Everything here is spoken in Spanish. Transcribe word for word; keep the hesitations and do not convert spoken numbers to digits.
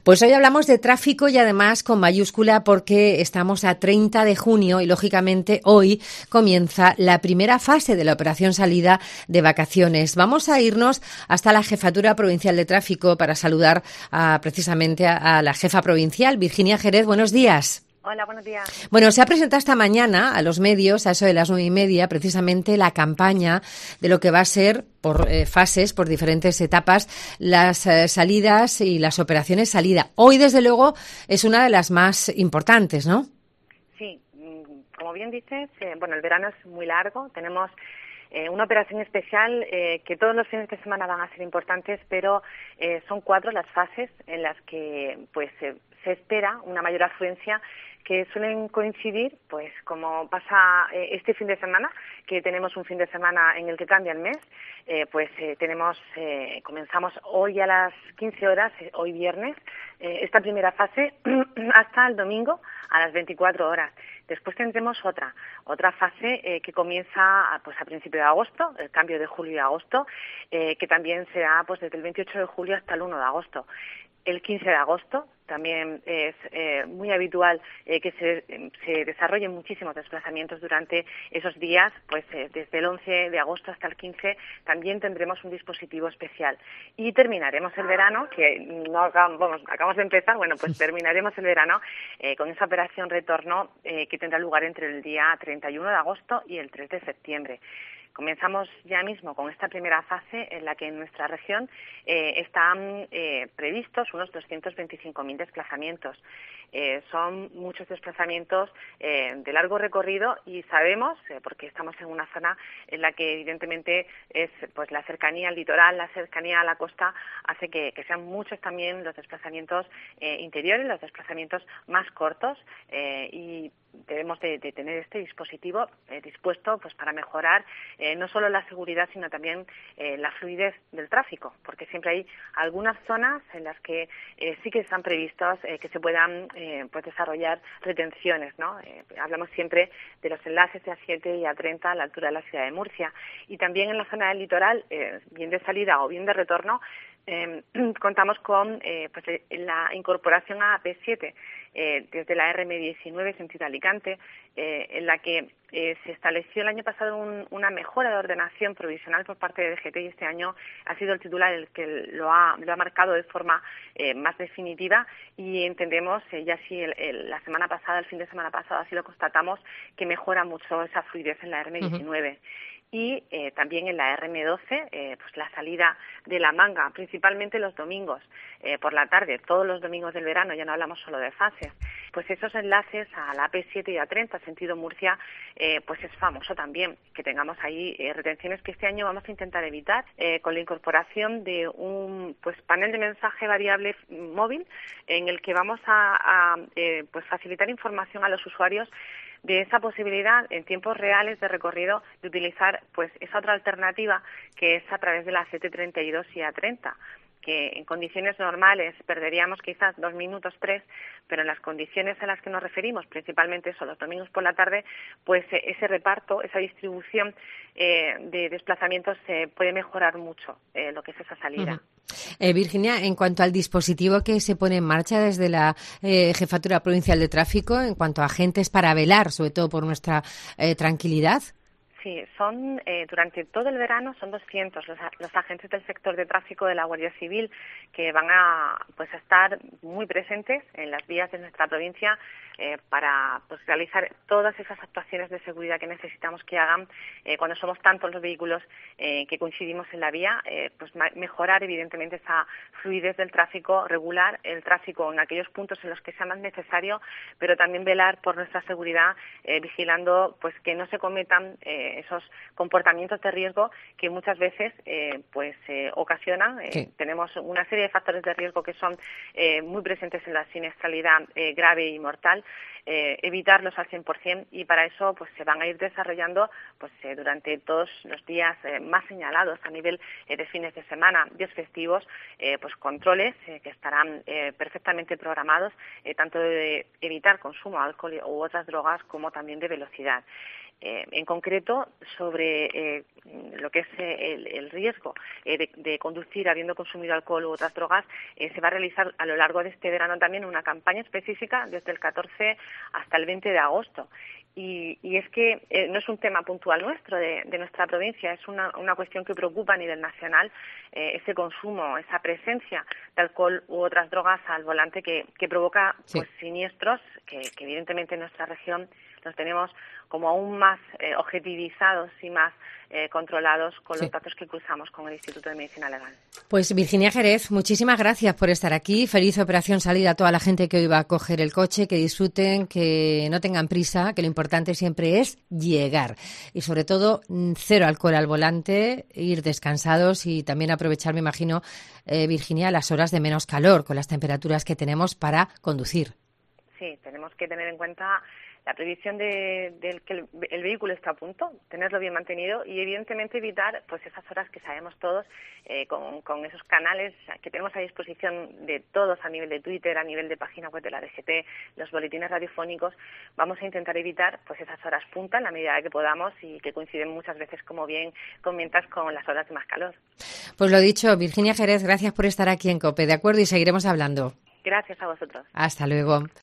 Pues hoy hablamos de tráfico y además con mayúscula porque estamos a treinta de junio y lógicamente hoy comienza la primera fase de la operación salida de vacaciones. Vamos a irnos hasta la Jefatura Provincial de Tráfico para saludar a, precisamente a, a la jefa provincial, Virginia Jerez. Buenos días. Hola, buenos días. Bueno, se ha presentado esta mañana a los medios, a eso de las nueve y media, precisamente la campaña de lo que va a ser, por eh, fases, por diferentes etapas, las eh, salidas y las operaciones salida. Hoy, desde luego, es una de las más importantes, ¿no? Sí, como bien dices, eh, bueno, el verano es muy largo, tenemos eh, una operación especial eh, que todos los fines de semana van a ser importantes, pero eh, son cuatro las fases en las que pues eh, se espera una mayor afluencia, que suelen coincidir, pues como pasa eh, este fin de semana, que tenemos un fin de semana en el que cambia el mes, eh, pues eh, tenemos, eh, comenzamos hoy a las quince horas, eh, hoy viernes, eh, esta primera fase hasta el domingo a las veinticuatro horas. Después tendremos otra, otra fase eh, que comienza pues a principios de agosto, el cambio de julio a agosto, eh, que también será pues desde el veintiocho de julio hasta el uno de agosto. El quince de agosto también es eh, muy habitual eh, que se, se desarrollen muchísimos desplazamientos durante esos días, pues eh, desde el once de agosto hasta el quince también tendremos un dispositivo especial. Y terminaremos el verano, que no acabamos, vamos, acabamos de empezar, bueno, pues terminaremos el verano eh, con esa operación retorno eh, que tendrá lugar entre el día treinta y uno de agosto y el tres de septiembre. Comenzamos ya mismo con esta primera fase en la que en nuestra región eh, están eh, previstos unos doscientos veinticinco mil desplazamientos. Eh, son muchos desplazamientos eh, de largo recorrido y sabemos, eh, porque estamos en una zona en la que evidentemente es pues la cercanía al litoral, la cercanía a la costa, hace que, que sean muchos también los desplazamientos eh, interiores, los desplazamientos más cortos eh, y debemos de, de tener este dispositivo eh, dispuesto pues para mejorar eh, no solo la seguridad sino también eh, la fluidez del tráfico, porque siempre hay algunas zonas en las que eh, sí que están previstos eh, que se puedan eh, pues desarrollar retenciones, ¿no? Eh, hablamos siempre de los enlaces de A siete y A treinta a la altura de la ciudad de Murcia y también en la zona del litoral, eh, bien de salida o bien de retorno, eh, contamos con eh, pues la incorporación a A P siete Eh, desde la R M diecinueve sentido Alicante, eh, en la que eh, se estableció el año pasado un, una mejora de ordenación provisional por parte de D G T y este año ha sido el titular el que lo ha, lo ha marcado de forma eh, más definitiva y entendemos, eh, ya sí el, el, la semana pasada, el fin de semana pasado así lo constatamos, que mejora mucho esa fluidez en la R M diecinueve. Uh-huh. Y eh, también en la R M doce, eh, pues la salida de La Manga, principalmente los domingos eh, por la tarde, todos los domingos del verano, ya no hablamos solo de fases, pues esos enlaces a la A P siete y A treinta, sentido Murcia, eh, pues es famoso también que tengamos ahí eh, retenciones que este año vamos a intentar evitar eh, con la incorporación de un pues panel de mensaje variable móvil en el que vamos a, a eh, pues facilitar información a los usuarios de esa posibilidad en tiempos reales de recorrido de utilizar pues esa otra alternativa que es a través de la A siete treinta y dos y A treinta, que en condiciones normales perderíamos quizás dos minutos, tres, pero en las condiciones a las que nos referimos, principalmente son los domingos por la tarde, pues eh, ese reparto, esa distribución eh, de desplazamientos se eh, puede mejorar mucho eh, lo que es esa salida. Uh-huh. Eh, Virginia, en cuanto al dispositivo que se pone en marcha desde la eh, Jefatura Provincial de Tráfico, en cuanto a agentes para velar, sobre todo por nuestra eh, tranquilidad. Sí, son eh, durante todo el verano son doscientos los, los agentes del sector de tráfico de la Guardia Civil que van a pues a estar muy presentes en las vías de nuestra provincia eh, para pues realizar todas esas actuaciones de seguridad que necesitamos que hagan eh, cuando somos tantos los vehículos eh, que coincidimos en la vía, eh, pues ma- mejorar evidentemente esa fluidez del tráfico, regular el tráfico en aquellos puntos en los que sea más necesario, pero también velar por nuestra seguridad eh, vigilando pues que no se cometan eh, esos comportamientos de riesgo que muchas veces eh, pues eh, ocasionan. Eh, sí. Tenemos una serie de factores de riesgo que son eh, muy presentes en la siniestralidad eh, grave y mortal, eh, evitarlos al cien por ciento y para eso pues se van a ir desarrollando pues eh, durante todos los días eh, más señalados a nivel eh, de fines de semana, días festivos, eh, pues controles eh, que estarán eh, perfectamente programados, eh, tanto de evitar consumo de alcohol u otras drogas como también de velocidad. eh, en concreto sobre eh, lo que es eh, el, el riesgo eh, de, de conducir habiendo consumido alcohol u otras drogas. Eh, se va a realizar a lo largo de este verano también una campaña específica desde el catorce hasta el veinte de agosto. Y, y es que eh, no es un tema puntual nuestro, de, de nuestra provincia, es una, una cuestión que preocupa a nivel nacional, eh, ese consumo, esa presencia de alcohol u otras drogas al volante que, que provoca sí. pues siniestros que, que evidentemente en nuestra región los tenemos como aún más eh, objetivizados y más eh, controlados con sí. los datos que cruzamos con el Instituto de Medicina Legal. Pues Virginia Jerez, muchísimas gracias por estar aquí. Feliz operación salida a toda la gente que hoy va a coger el coche, que disfruten, que no tengan prisa, que lo importante siempre es llegar. Y sobre todo, cero alcohol al volante, ir descansados y también aprovechar, me imagino, eh, Virginia, las horas de menos calor con las temperaturas que tenemos para conducir. Sí, tenemos que tener en cuenta la previsión de, de que el, el vehículo está a punto, tenerlo bien mantenido y evidentemente evitar pues esas horas que sabemos todos eh, con, con esos canales que tenemos a disposición de todos a nivel de Twitter, a nivel de página web de la D G T, los boletines radiofónicos. Vamos a intentar evitar pues esas horas punta en la medida que podamos y que coinciden muchas veces, como bien comentas, con las horas de más calor. Pues lo dicho, Virginia Jerez, gracias por estar aquí en COPE, ¿de acuerdo? Y seguiremos hablando. Gracias a vosotros. Hasta luego.